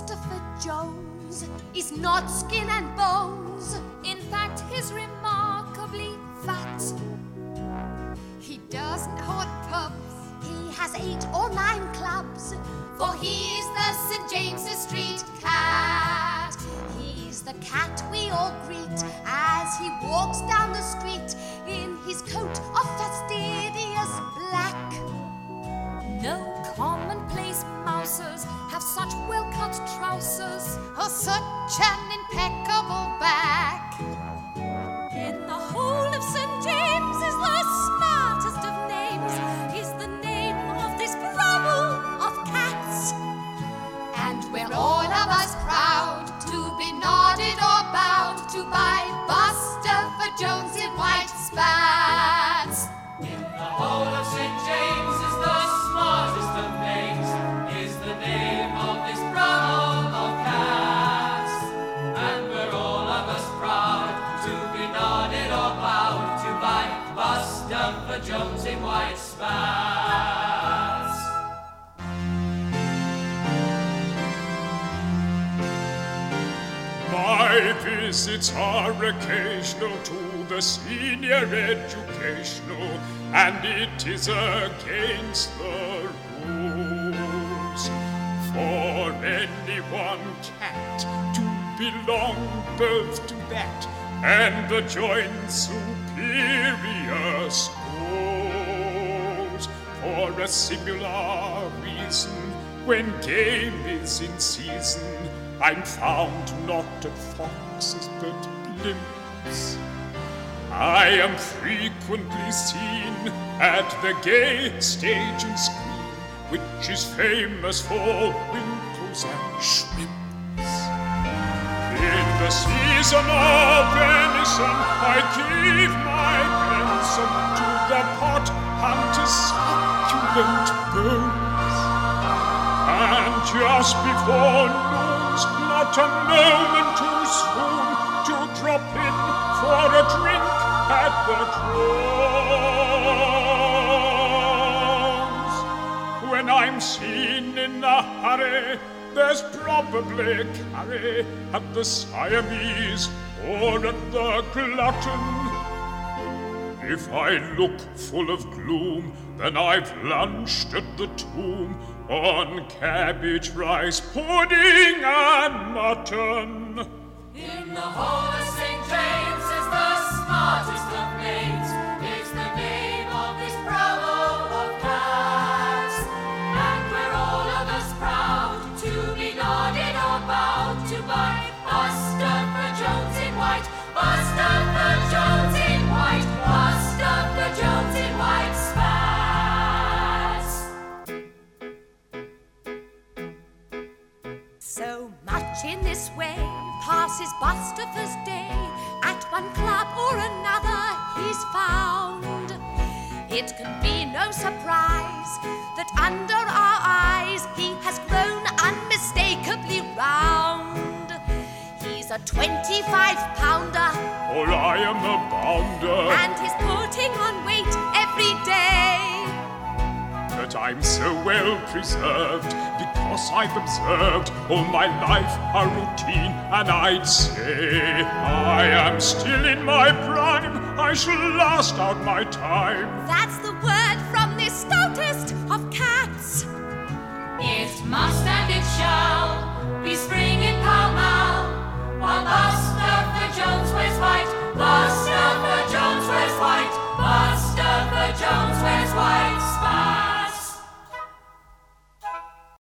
Bustopher Jones is not skin and bones. In fact, he's remarkably fat. He doesn't hoard pubs. He has 8 or 9 clubs. For he's the St. James's Street cat. He's the cat we all greet as he walks down the street in his coat of fastidious black. No commonplace mousers have such well-cut trousers or such an impeccable back. In the whole of St. James is the smartest of names, is the name of this rabble of cats. And we're all of us proud to be nodded or bowed to by Bustopher Jones in white spats. In the whole of St. James is the smartest of names, is the name of this rabble of cats. And we're all of us proud to be nodded or bowed to by Bustopher Jones in white spats. My visits are occasional to the senior educational, and it is against the rules for any one cat to belong both to that and the joint superior schools. For a singular reason, when game is in season, I'm found not at foxes but blimps. I am frequently seen at the gay stage and screen, which is famous for winkles and shrimps. In the season of venison, I give my ransom to the pot hunter's succulent bones. And just before noon's not a moment too soon to drop in for a drink at the Drones. When I'm seen in a hurry, there's probably curry at the Siamese or at the Glutton. If I look full of gloom, then I've lunched at the Tomb on cabbage, rice, pudding, and mutton. In the whole of St. James is the smartest of names, is the name of this rabble of cats. And we're all of us proud to be nodded or bowed to by Bustopher Jones in white, Bustopher Jones in white, Bustopher Jones in white spats. So much in this way passes Bustopher's day. At one club or another he's found. It can be no surprise that under our eyes he has grown unmistakably round. He's a 25-pounder, For I am a bounder, and he's putting on weight every day. that I'm so well preserved, because I've observed all my life a routine, and I'd say I am still in my prime, I shall last out my time. That's the word from this stoutest of cats.